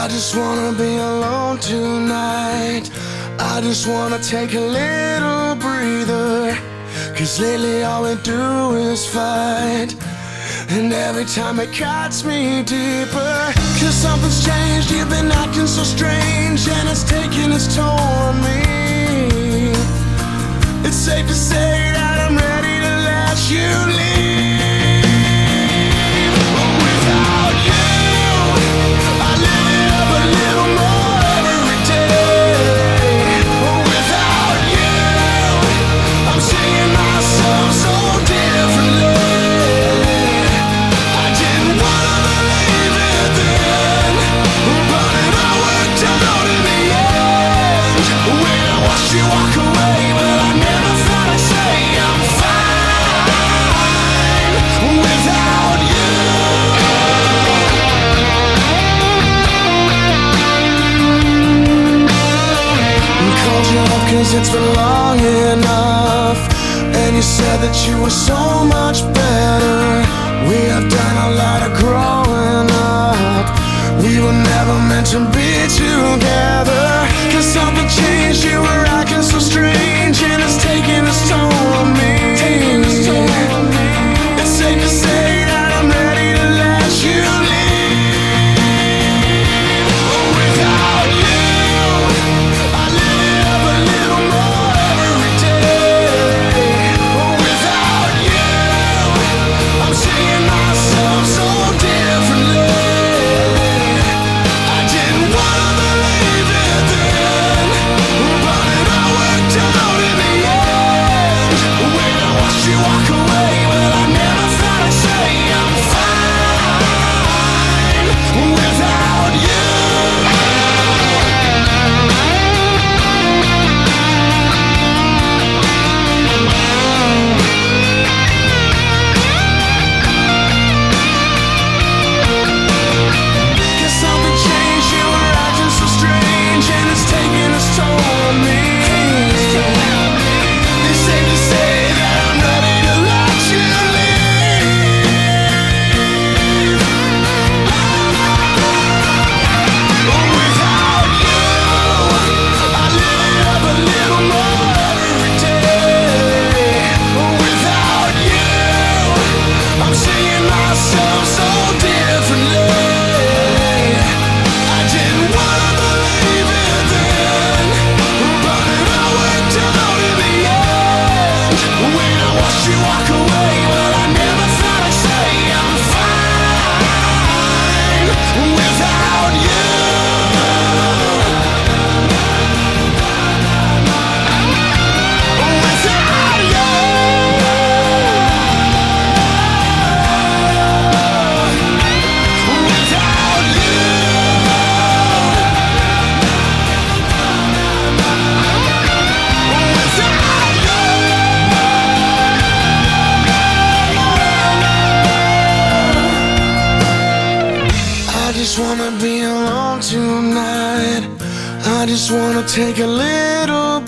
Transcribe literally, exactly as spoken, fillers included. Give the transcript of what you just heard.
I just wanna be alone tonight. I just wanna take a little breather, 'cause lately all we do is fight, and every time it cuts me deeper. 'Cause something's changed, you've been acting so strange, and it's taking its toll on me. It's safe to say that I'm ready to let you leave. Without you, I live it up a little more every day. Without you, I'm seeing myself so differently. I didn't wanna believe it then, but it all worked out in the end. When I watched you walk away, well, I never thought I'd say I'm fine without you. Called you up 'cause it's been long enough, and you said that you were so much better. We have done a lot of growing up. We were never meant to be together. 'Cause something changed, you were acting so strange, and it's taking its toll on me. It's safe to say that I'm ready to let you leave. Without you, I live it up a little more every day. Without you, I'm seeing myself so differently. I didn't wanna believe it then, but it all worked out in the end. When I watched you walk away, well, I never thought I'd say I'm fine without you. Cause something changed, you were acting so strange, and it's taking its toll on me. It's safe to say that I'm ready to let you leave. Without you, I live it up a little more every day. Without you, I'm seeing myself so differently. I didn't wanna believe it then, but it all worked out in the end. When I watched you walk away, well, I never thought I'd say I'm fine without you. Without you. Without you. Without you. I just wanna be alone tonight. I just wanna take a little